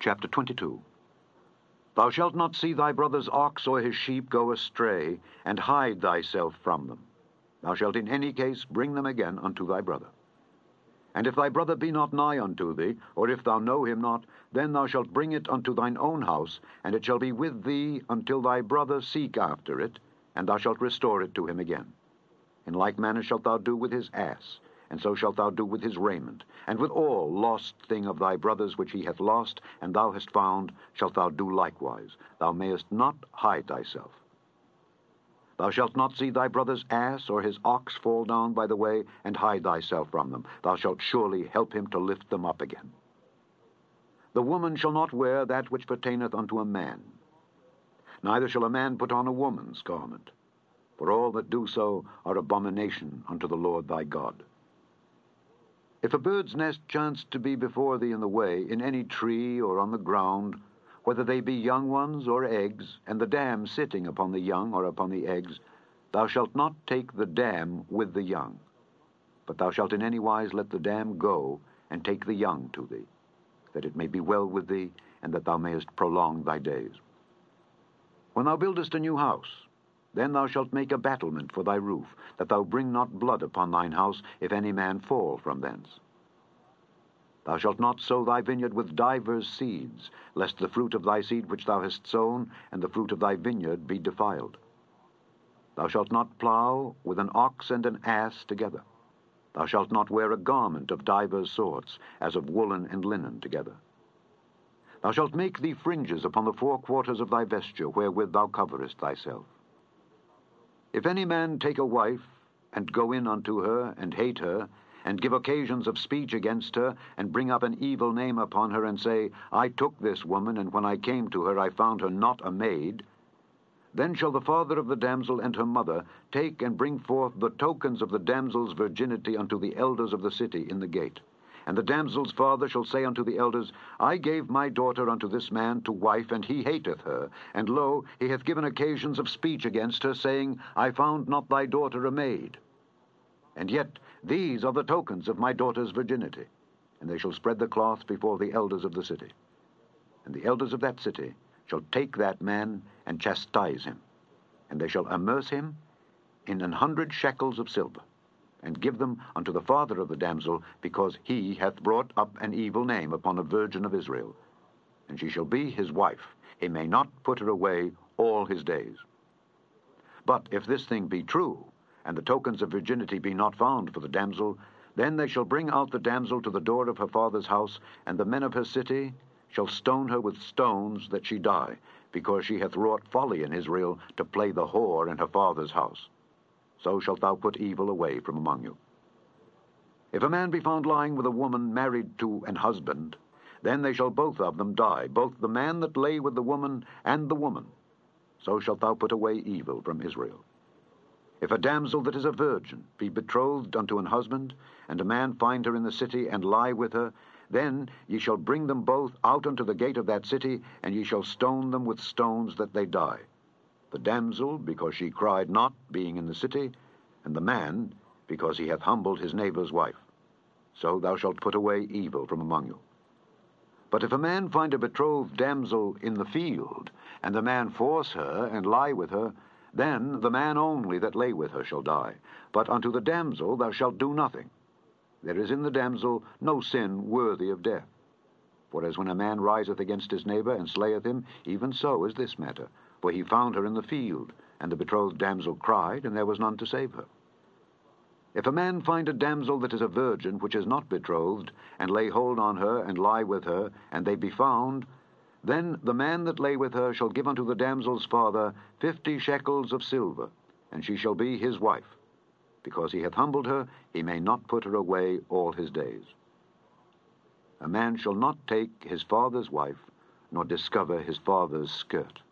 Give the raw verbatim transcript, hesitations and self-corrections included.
Chapter twenty-two. Thou shalt not see thy brother's ox or his sheep go astray, and hide thyself from them. Thou shalt in any case bring them again unto thy brother. And if thy brother be not nigh unto thee, or if thou know him not, then thou shalt bring it unto thine own house, and it shall be with thee until thy brother seek after it, and thou shalt restore it to him again. In like manner shalt thou do with his ass, and so shalt thou do with his raiment, and with all lost thing of thy brother's which he hath lost, and thou hast found, shalt thou do likewise. Thou mayest not hide thyself. Thou shalt not see thy brother's ass or his ox fall down by the way, and hide thyself from them. Thou shalt surely help him to lift them up again. The woman shall not wear that which pertaineth unto a man, neither shall a man put on a woman's garment, for all that do so are abomination unto the Lord thy God. If a bird's nest chance to be before thee in the way, in any tree or on the ground, whether they be young ones or eggs, and the dam sitting upon the young or upon the eggs, thou shalt not take the dam with the young, but thou shalt in any wise let the dam go, and take the young to thee, that it may be well with thee, and that thou mayest prolong thy days. When thou buildest a new house, then thou shalt make a battlement for thy roof, that thou bring not blood upon thine house, if any man fall from thence. Thou shalt not sow thy vineyard with divers seeds, lest the fruit of thy seed which thou hast sown, and the fruit of thy vineyard be defiled. Thou shalt not plow with an ox and an ass together. Thou shalt not wear a garment of divers sorts, as of woolen and linen together. Thou shalt make thee fringes upon the four quarters of thy vesture, wherewith thou coverest thyself. If any man take a wife, and go in unto her, and hate her, and give occasions of speech against her, and bring up an evil name upon her, and say, I took this woman, and when I came to her I found her not a maid, then shall the father of the damsel and her mother take and bring forth the tokens of the damsel's virginity unto the elders of the city in the gate. And the damsel's father shall say unto the elders, I gave my daughter unto this man to wife, and he hateth her. And lo, he hath given occasions of speech against her, saying, I found not thy daughter a maid. And yet these are the tokens of my daughter's virginity. And they shall spread the cloth before the elders of the city. And the elders of that city shall take that man and chastise him. And they shall amerce him in an hundred shekels of silver, and give them unto the father of the damsel, because he hath brought up an evil name upon a virgin of Israel. And she shall be his wife. He may not put her away all his days. But if this thing be true, and the tokens of virginity be not found for the damsel, then they shall bring out the damsel to the door of her father's house, and the men of her city shall stone her with stones that she die, because she hath wrought folly in Israel to play the whore in her father's house. So shalt thou put evil away from among you. If a man be found lying with a woman married to an husband, then they shall both of them die, both the man that lay with the woman and the woman. So shalt thou put away evil from Israel. If a damsel that is a virgin be betrothed unto an husband, and a man find her in the city, and lie with her, then ye shall bring them both out unto the gate of that city, and ye shall stone them with stones that they die. The damsel, because she cried not, being in the city, and the man, because he hath humbled his neighbor's wife. So thou shalt put away evil from among you. But if a man find a betrothed damsel in the field, and the man force her, and lie with her, then the man only that lay with her shall die. But unto the damsel thou shalt do nothing. There is in the damsel no sin worthy of death. For as when a man riseth against his neighbor, and slayeth him, even so is this matter. For he found her in the field, and the betrothed damsel cried, and there was none to save her. If a man find a damsel that is a virgin, which is not betrothed, and lay hold on her, and lie with her, and they be found, then the man that lay with her shall give unto the damsel's father fifty shekels of silver, and she shall be his wife. Because he hath humbled her, he may not put her away all his days. A man shall not take his father's wife, nor discover his father's skirt.